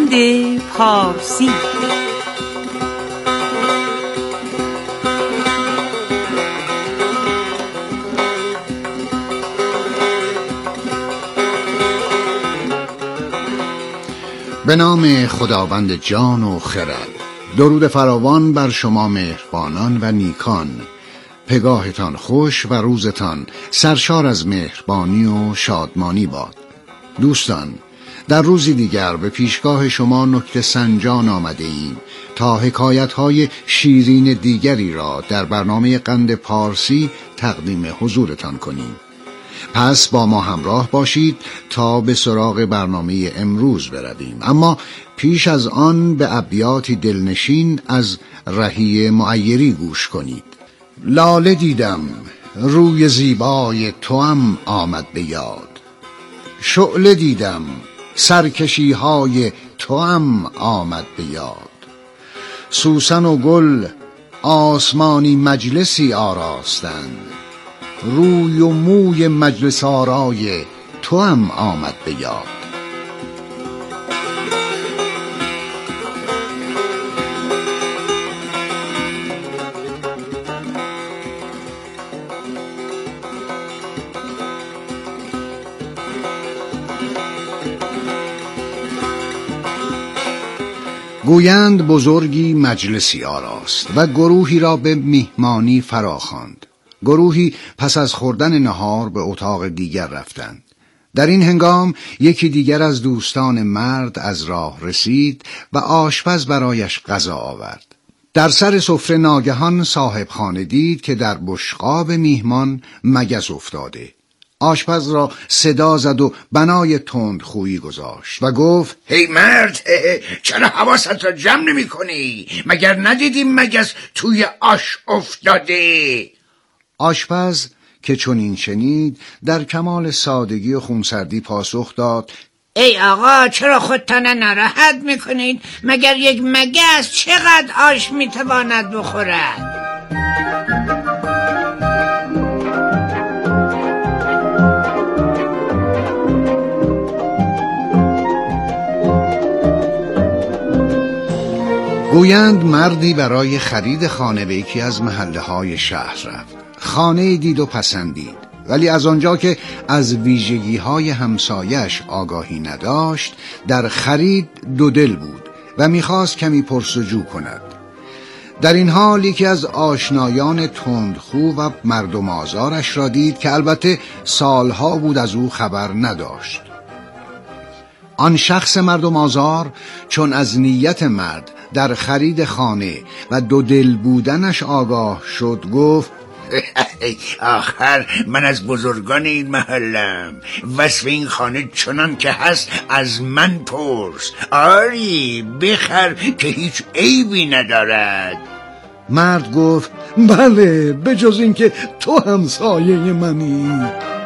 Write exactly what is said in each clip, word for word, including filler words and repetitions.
گویند پارسی. به نام خداوند جان و خرد. درود فراوان بر شما مهربانان و نیکان. پگاهتان خوش و روزتان سرشار از مهربانی و شادمانی باد. دوستان، در روزی دیگر به پیشگاه شما نکته سنجان آمده ایم تا حکایت‌های شیرین دیگری را در برنامه قند پارسی تقدیم حضورتان کنیم. پس با ما همراه باشید تا به سراغ برنامه امروز برویم، اما پیش از آن به ابیاتی دلنشین از رهی معیری گوش کنید. لاله دیدم روی زیبای توام آمد به یاد، شعله دیدم سرکشی های توام آمد به یاد، سوسن و گل آسمانی مجلسی آراستند، روی و موی مجلس آرای توام آمد به یاد. گویند بزرگی مجلسی آراست و گروهی را به میهمانی فراخواند. گروهی پس از خوردن نهار به اتاق دیگر رفتند. در این هنگام یکی دیگر از دوستان مرد از راه رسید و آشپز برایش غذا آورد. در سر سفره ناگهان صاحب خانه دید که در بشقاب میهمان مگس افتاده. آشپز را صدا زد و بنای تندخویی گذاشت و گفت: هی مرد، چرا حواست را جمع نمی کنی؟ مگر ندیدی مگس توی آش افتاده؟ آشپز که چنین شنید در کمال سادگی و خونسردی پاسخ داد: ای آقا، چرا خودتان ناراحت میکنید؟ مگر یک مگس چقدر آش میتواند بخورد؟ گویند مردی برای خرید خانه به یکی از محله های شهر رفت. خانه دید و پسندید، ولی از آنجا که از ویژگی های همسایش آگاهی نداشت، در خرید دو دل بود و میخواست کمی پرسجو کند. در این حال یکی از آشنایان تندخو و مردم آزارش را دید که البته سالها بود از او خبر نداشت. آن شخص مردم آزار چون از نیت مرد در خرید خانه و دو دل بودنش آگاه شد، گفت: آخر من از بزرگان این محلم، وصف این خانه چنان که هست از من پرس. آری بخر که هیچ عیبی ندارد. مرد گفت: بله، به جز این که تو همسایه منی.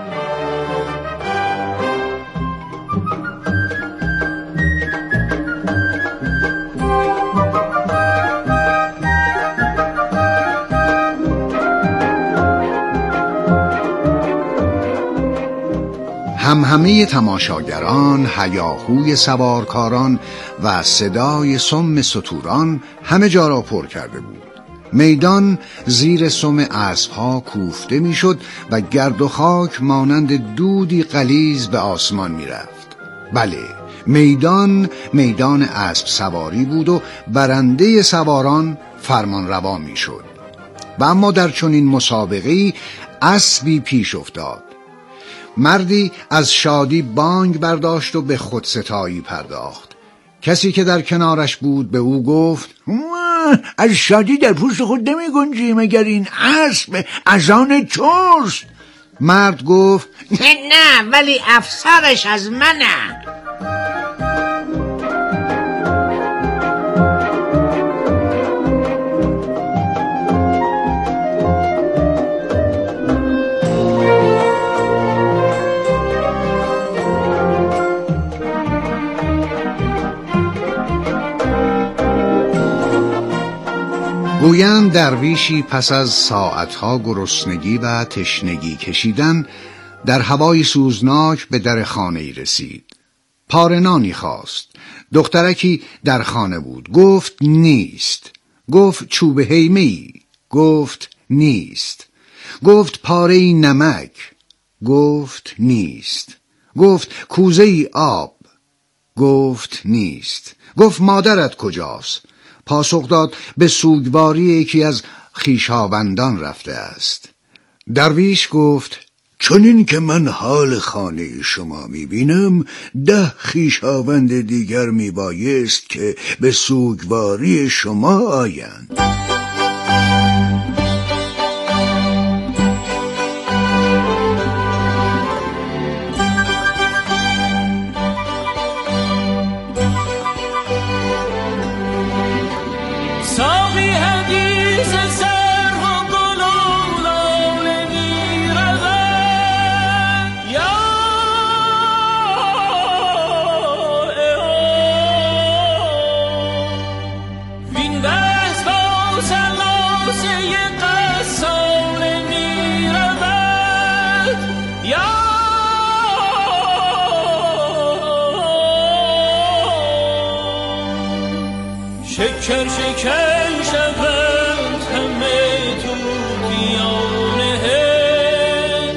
هم همه تماشاگران، هیاهوی سوارکاران و صدای سم ستوران همه جا را پر کرده بود. میدان زیر سم اسبها کوفته میشد و گرد و خاک مانند دودی غلیظ به آسمان میرفت. بله، میدان میدان اسب سواری بود و برنده سواران فرمان روا میشد. و اما در چنین مسابقه‌ای اسبی پیش افتاد. مردی از شادی بانگ برداشت و به خودستایی پرداخت. کسی که در کنارش بود به او گفت: از شادی در پوست خود نمی گنجی، مگر این اسب از آن توست؟ مرد گفت: نه، ولی افسرش از منه. گویند درویشی پس از ساعتها گرسنگی و تشنگی کشیدن در هوای سوزناک به در خانه‌ای رسید. پاره نانی خواست. دخترکی در خانه بود. گفت نیست. گفت چوب هیمه‌ای. گفت نیست. گفت پاره نمک. گفت نیست. گفت کوزه ای آب. گفت نیست. گفت مادرت کجاست؟ پاسخ داد به سوگواری یکی از خویشاوندان رفته است. درویش گفت چنین که من حال خانه شما میبینم، ده خویشاوند دیگر میبایست که به سوگواری شما آیند. شکر شکر شود همه طوطیان هند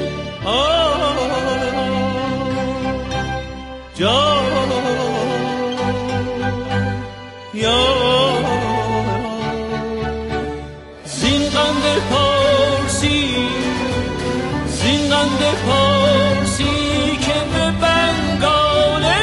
جا یا زین قند پارسی زین قند پارسی که به بنگال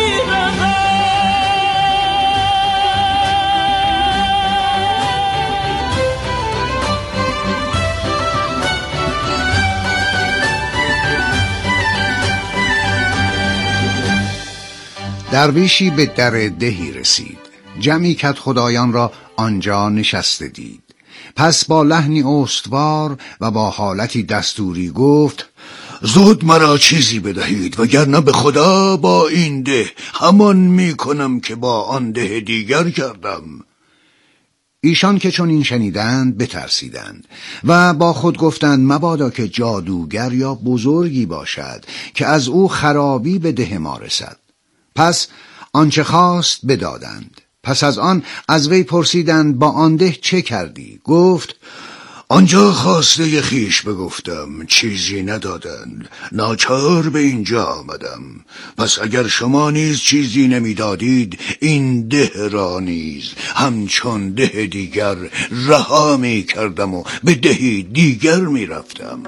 درویشی به در دهی رسید. جمعی کدخدایان را آنجا نشسته دید. پس با لحنی استوار و با حالتی دستوری گفت زود مرا چیزی بدهید، وگرنه به خدا با این ده همان می کنم که با آن ده دیگر کردم. ایشان که چون این شنیدند بترسیدند و با خود گفتند مبادا که جادوگر یا بزرگی باشد که از او خرابی به ده ما رسد. پس آنچه خواست بدادند. پس از آن از وی پرسیدند با آن ده چه کردی؟ گفت آنجا خواسته خویش بگفتم، چیزی ندادند، ناچار به اینجا آمدم. پس اگر شما نیز چیزی نمیدادید، این ده را نیز همچون ده دیگر رها می کردم و به دهی دیگر می رفتم.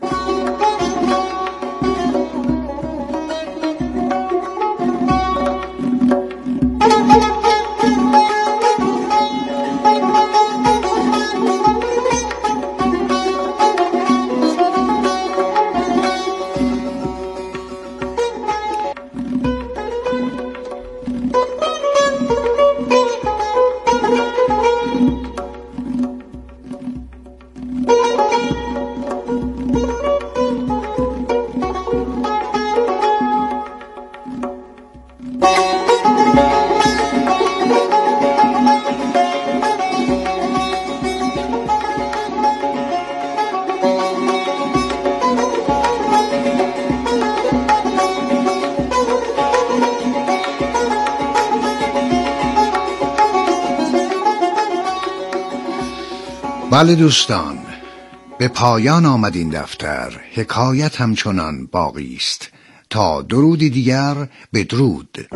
بله دوستان، به پایان آمد این دفتر. حکایت همچنان باقی است. تا درودی دیگر، بدرود.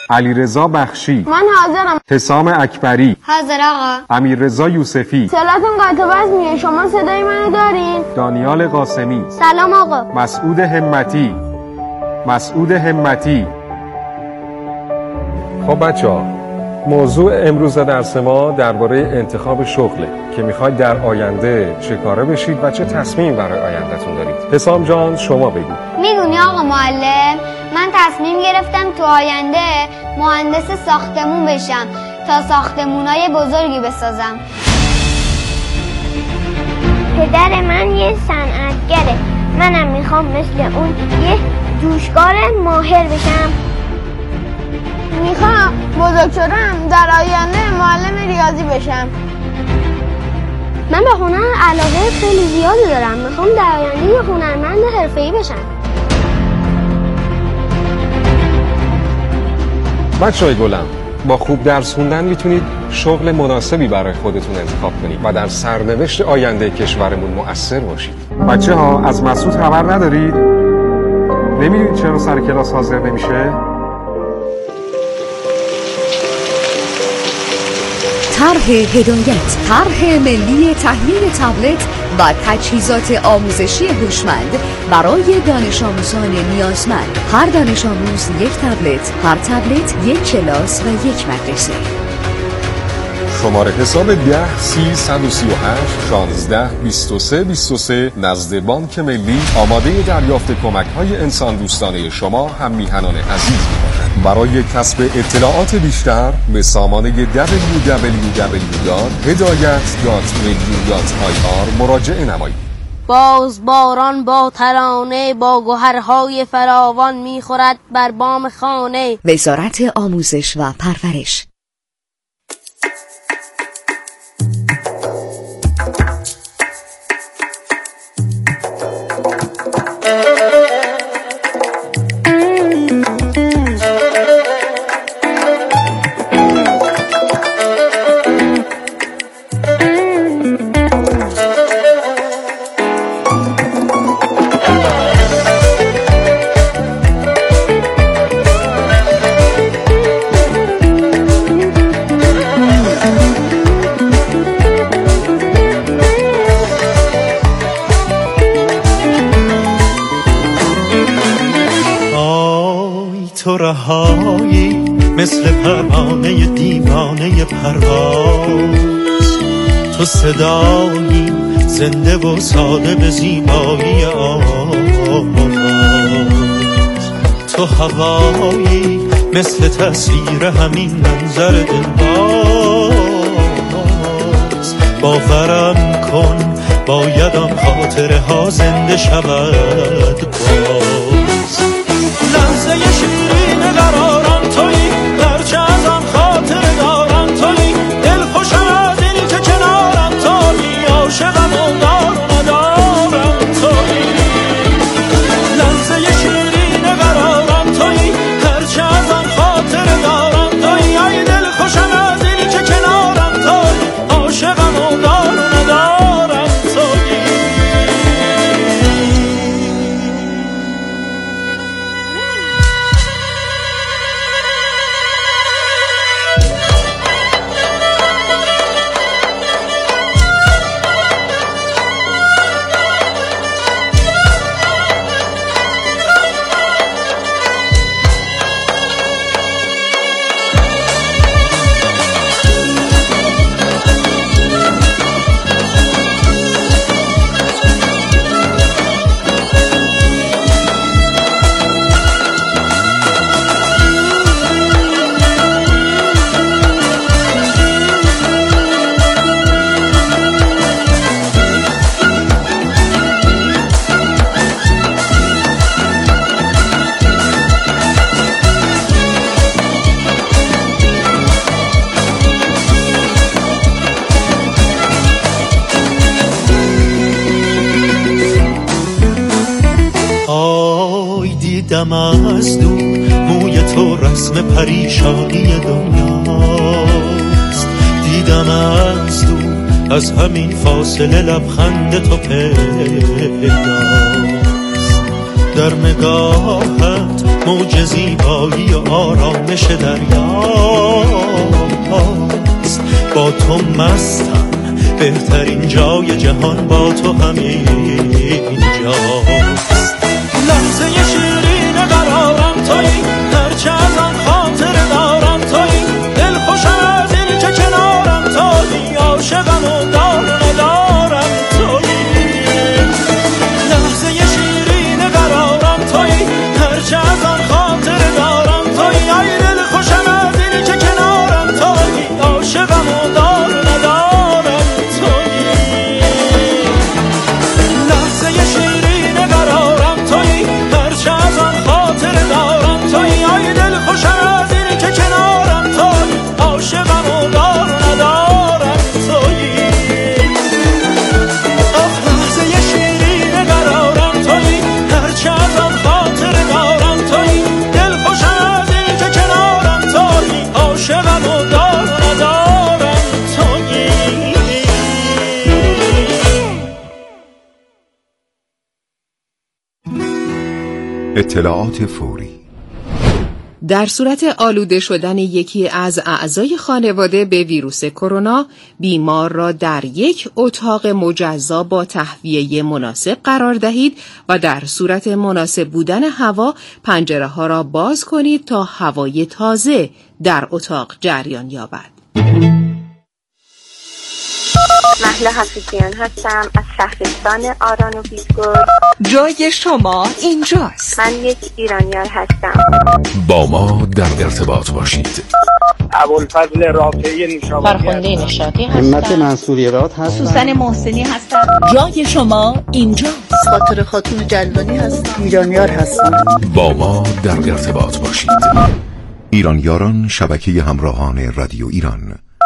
علیرضا بخشی. من حاضرم. حسام اکبری. حاضر آقا. امیررضا یوسفی. صلاتون قطع وصل. شما صدای منو دارین؟ دانیال قاسمی. سلام آقا. مسعود همتی. مسعود همتی. خب بچه‌ها، موضوع امروز درس ما درباره انتخاب شغله که میخواید در آینده چه کاره بشید و چه تصمیم برای آیندهتون دارید. حسام جان شما بگو. میدونی آقا معلم، من تصمیم گرفتم تو آینده مهندس ساختمون بشم تا ساختمونای بزرگی بسازم. پدر من یه صنعتگره، منم میخوام مثل اون یه جوشکار ماهر بشم. میخوام بزرگ شدم در آینده معلم ریاضی بشم. من به هنر علاقه خیلی زیادی دارم، میخوام در آینده یه هنرمند حرفه‌ای بشم. بچه‌های گلم، با خوب درس خوندن میتونید شغل مناسبی برای خودتون انتخاب کنید و در سرنوشت آینده کشورمون مؤثر باشید. بچه‌ها از مسعود خبر ندارید؟ نمیدونید چرا سر کلاس حاضر نمیشه؟ طرح هدایت، طرح ملی تهیه تبلت و تجهیزات آموزشی هوشمند برای دانش آموزان نیازمند. هر دانش آموز یک تبلت، هر تبلت یک کلاس و یک مدرسه. شماره حساب ده سی صد و سی و هشت شانزده بیست و سه بیست و سه نزد بانک ملی آماده دریافت کمک‌های انسان دوستانه شما هم میهنان عزیز میباشد. برای کسب اطلاعات بیشتر به سامانه دبلیو دبلیو دبلیو دات هدایت دات ملی دات آی آر مراجعه نمایید. باز باران با ترانه با گوهرهای فراوان میخورد بر بام خانه. وزارت آموزش و پرورش. تو رهایی مثل پروانه دیوانه پرواز، تو صدایی زنده و ساده به زیبایی آواز، تو هوایی مثل تصویر همین منظر دلباز. باورم کن باید آن خاطره ها زنده شود باز. لحظه شیرین قرارم تویی، هرچه از آن خاطر دارم تویی، دل خوشم از این که کنارم تویی، عاشقم و دار و ندارم تویی. لحظه شیرین قرارم تویی، هرچه از آن خاطر دارم تویی، ای دل خوشم از این که کنارم تویی، عاشقم و دار و ندارم تویی. دیدم از دور موی تو رسم پریشانی دنیاست، دیدم از دور از همین فاصله لبخند تو پیداست. در نگاهت موج زیبایی و آرامش دریاست. با تو مستم، بهترین جای جهان با تو همینجاست. لحظه شیرین قرارم تویی، هرچه ازم خاطر دارم تویی، دل خوشم از این که کنارم تویی، عاشقم و دار ندارم تویی. لحظه شیرین قرارم تویی، هرچه ازم خاطر دارم تویی، ای دل خوشم از این که کنارم تویی، عاشقم و دار ندارم تویی. لحظه شیرین قرارم تویی، هرچه ازم خاطر دارم تویی، ای دل خوشم از این که کنارم تویی، عاشقم و دار ندارم تویی. آه لحظه شیرین قرارم تویی، هرچه ازم خاطر دارم تویی، دل خوشم از این که کنارم تویی، عاشقم و دار ندارم تویی. اطلاعات فوری. در صورت آلوده شدن یکی از اعضای خانواده به ویروس کرونا، بیمار را در یک اتاق مجزا با تهویه مناسب قرار دهید و در صورت مناسب بودن هوا پنجره ها را باز کنید تا هوای تازه در اتاق جریان یابد. مهلا حفیظیان هستم از شهرستان آران و بیسگل. جای شما اینجاست. من یک ایرانیار هستم. با ما در ارتباط باشید. ابوالفضل رافعی نوشابادی، فرخنده نشاطی هستم. همت منصوری راد هستم. سوسن محسنی هستم. جای شما اینجاست. خاطر خاتون جلانی هستم. ایرانیار هستم. با ما در ارتباط باشید. ایرانیاران، شبکه همراهان رادیو ایران.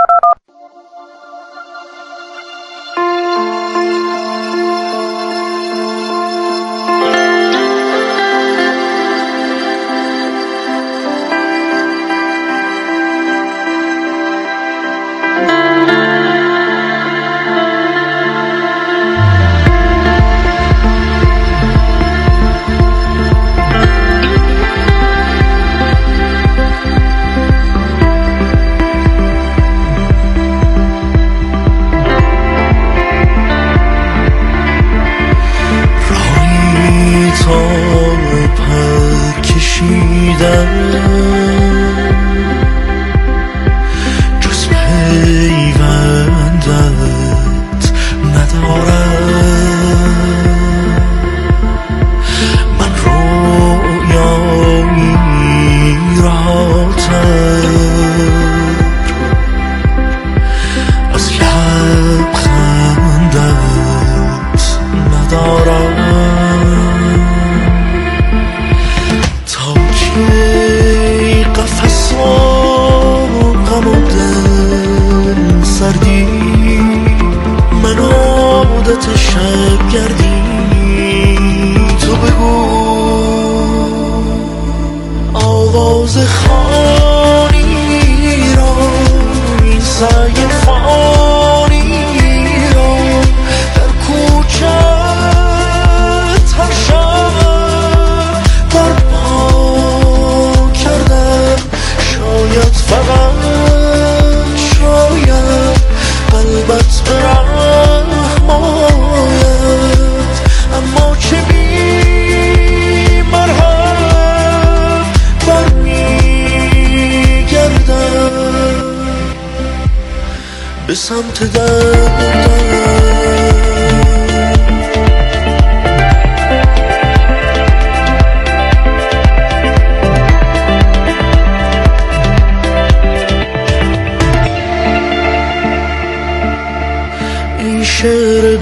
به سمت در این شعر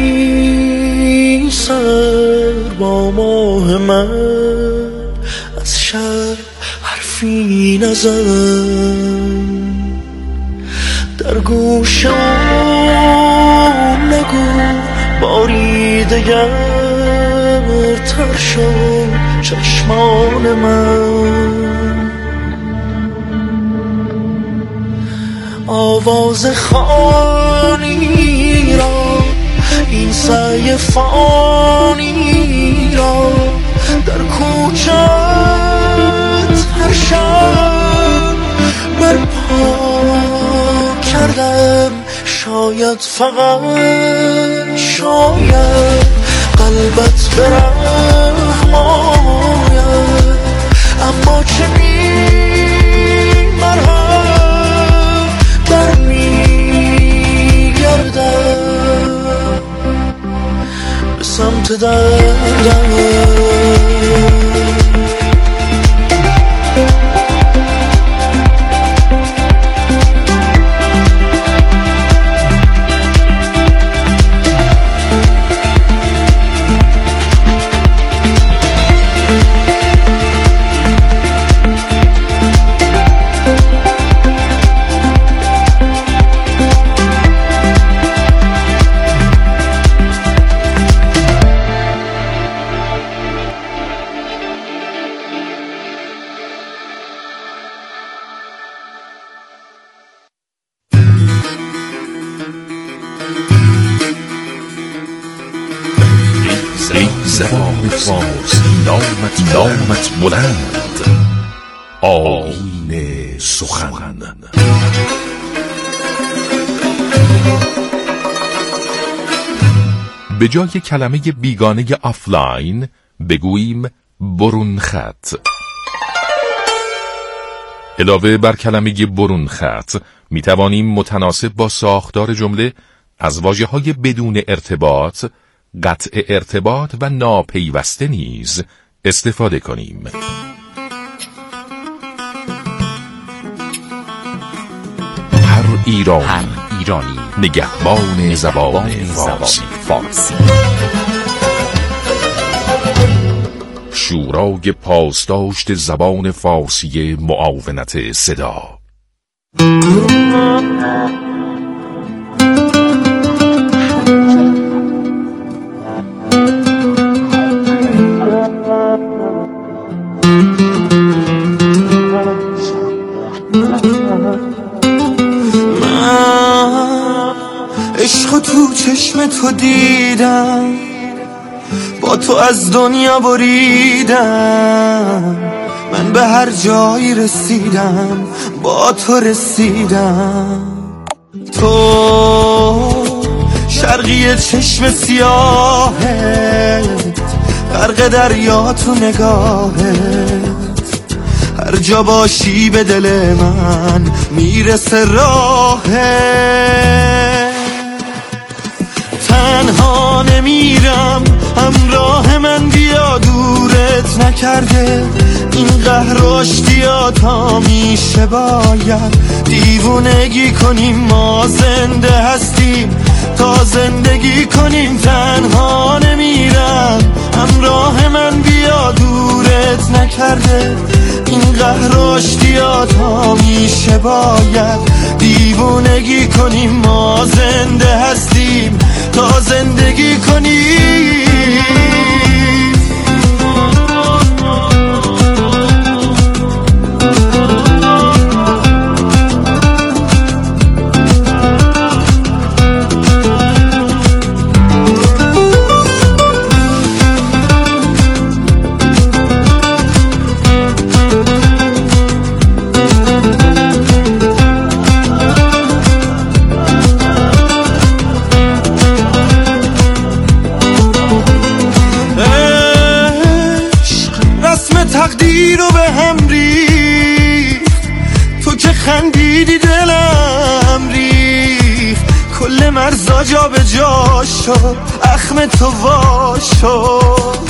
بی سر با ماه من از شهر حرفی نزن، در گوشم نگو باری دگر تر شد چشمان من، آواز خانی را این سعی فانی را در کوچه شاید فقط شاید قلبت برحم آید، اما چه میمرهم در میگردم به سمت دردم. زبان فارسی نامت نامت بلند، آیین سخن. به جای کلمه بیگانه آفلاین بگوییم برون خط. علاوه بر کلمه برون خط می توانیم متناسب با ساختار جمله از واژه‌های بدون ارتباط، قطع ارتباط و ناپیوسته نیز استفاده کنیم. هر ایرانی, هر ایرانی نگهبان زبان فارسی. فارسی شورای پاسداشت زبان فارسی معاونت صدا. عشق تو چشم تو دیدم، با تو از دنیا بریدم، من به هر جایی رسیدم با تو رسیدم. تو شرقی چشم سیاهت، غرق دریا تو نگاهت، هر جا باشی به دل من میرسه راهت. تنها نمیرم، همراه من بیا، دورت نکرده این قهر و اشتیاط ها میشه. باید دیوونگی کنیم، ما زنده هستیم تا زندگی کنیم. تنها نمیرم، همراه من بیا، دورت نکرده این قهر و اشتیاط ها میشه. باید دیوونگی کنیم، ما زنده هستیم تا زندگی کنیم. تقدیر رو به هم ریخت، تو که خندیدی دلم ریخت، کل مرزا جا به جا شد، اخم تو وا شد.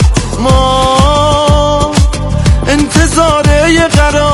ما انتظار یه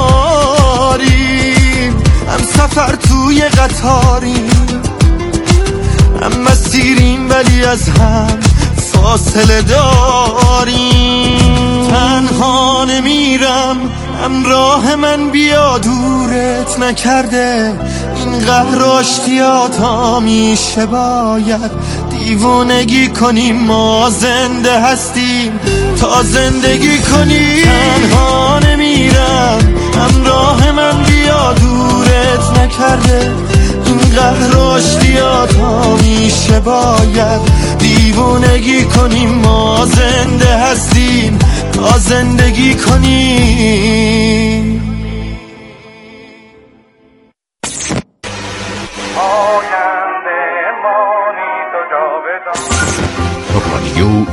قراریم، هم سفر توی قطاریم، هم مسیریم ولی از هم فاصله داریم. تنها نمیرم، همراه من بیا، دورت نکرده این قهر و اشتیاط ها میشه. باید دیوونگی کنیم، ما زنده هستیم تا زندگی کنیم. تنها نمیرم، همراه من بیا، دورت نکرده این قهر و اشتیاط ها میشه. باید دیوونگی کنیم، ما زنده هستیم تا زندگی کنیم. آینده ما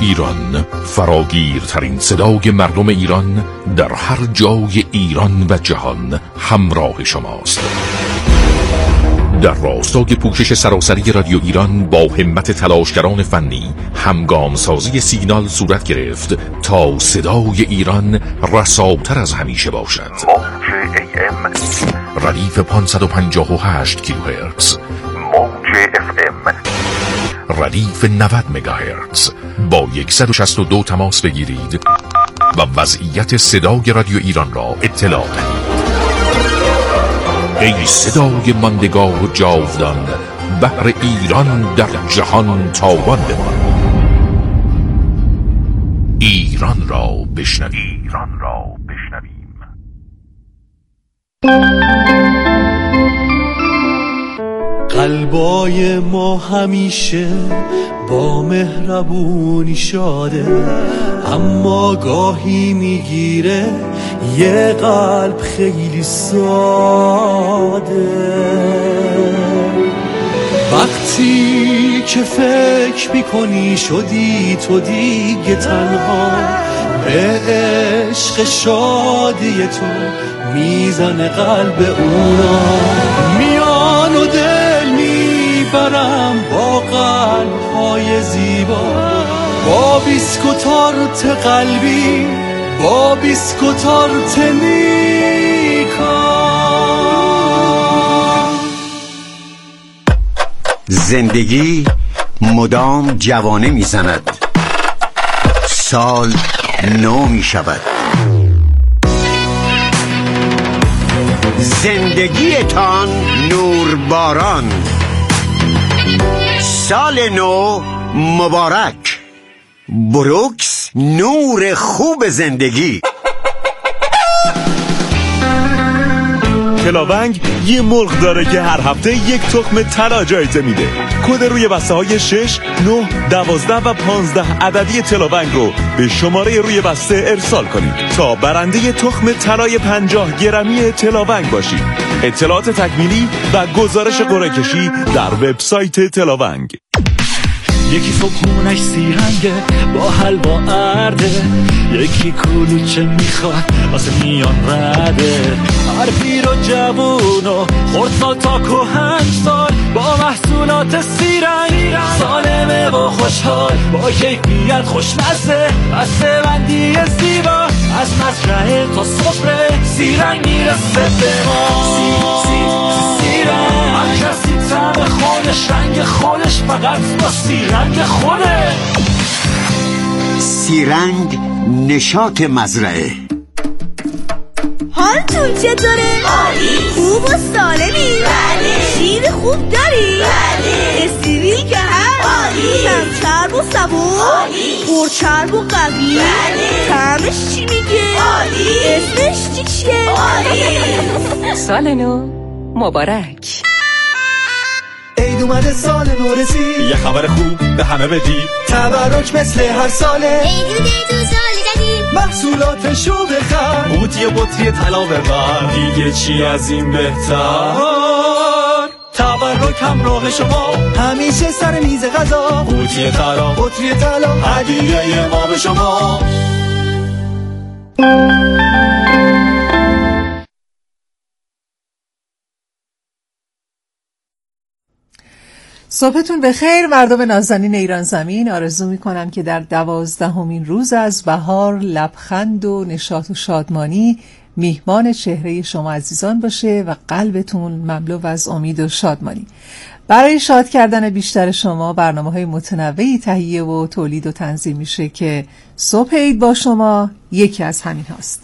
ایران، فراگیرترین صدای مردم ایران در هر جای ایران و جهان همراه شماست. در راستای پوشش سراسری رادیو ایران با همت تلاشگران فنی همگام سازی سیگنال صورت گرفت تا صدای ایران رساتر از همیشه باشد. ردیف پانصد و پنجاه و هشت کیلوهرتز، موج اف ام ردیف نود مگاهرتز. با صد و شصت و دو تماس بگیرید و وضعیت صدای رادیو ایران را اطلاع دهید. ای صدای ماندگار و جاودان، بحر ایران در جهان تاوان بمان. ایران را بشنویم. ایران را بشنویم. قلبای ما همیشه با مهربونی شاده، اما گاهی میگیره یه قلب خیلی ساده. وقتی که فکر میکنی شدی تو دیگه تنها، به عشق شادی تو میزنه قلب اونا. میان و دل میبرم با قلب‌های زیبا، با بیسکوتارت قلبی، با بیسکوتارت نیکا. زندگی مدام جوانه میزند، سال نو میشود. زندگیتان نورباران، سال نو مبارک. بروکس، نور خوب زندگی. کلاونگ یه مرغ داره که هر هفته یک تخم طلا جایزه میده. کد روی بسته های شش، نه، دوازده و پانزده عددی تلاونگ رو به شماره روی بسته ارسال کنید تا برنده تخم طلای پنجاه گرمی تلاونگ باشید. اطلاعات تکمیلی و گزارش قرعه کشی در وبسایت تلاونگ. یکی صبحونش سیرنگه با حلوا ارده، یکی کلوچه میخواد واسه میان رده. هر پیر و جوون و خردسال تا کهنسال با محصولات سیرنگ سالمه و خوشحال، با کیفیت خوشمزه بسته بندی زیبا. از مزرعه تا سفره سیرنگ میرسه به ما. سی سی سیرنگ هر کسی طعم خودش، رنگ خودش، فقط با سیرنگ خوده. سیرنگ، نشاط مزرعه. حالتون چطوره؟ عالی. خوب و سالمی؟ بله. شیر خوب داری؟ بله. استیویل که هست؟ عالی. کم چرب و سبون؟ عالی. پرچرب و قوی؟ بله. طعمش چی میگه؟ عالی. اسمش چی چیه؟ عالی. سال نو مبارک. عید اومده، سال نو رسید، یه خبر خوب به همه بدی. تبرک مثل هر ساله، عید تو سال جدید، محصولاتشو بخر، بوتی بطری طلا ببر، دیگه چی از این بهتر. تبرک همراه شما همیشه سر میز غذا، بوتی طلا، بطری طلا، هدیه ما به شما. صبحتون بخیر مردم نازنین ایران زمین. آرزو میکنم که در دوازدهمین روز از بهار لبخند و نشاط و شادمانی میهمان چهره شما عزیزان باشه و قلبتون مملو از امید و شادمانی. برای شاد کردن بیشتر شما برنامه‌های متنوعی تهیه و تولید و تنظیم میشه که صبح عید با شما یکی از همین هاست.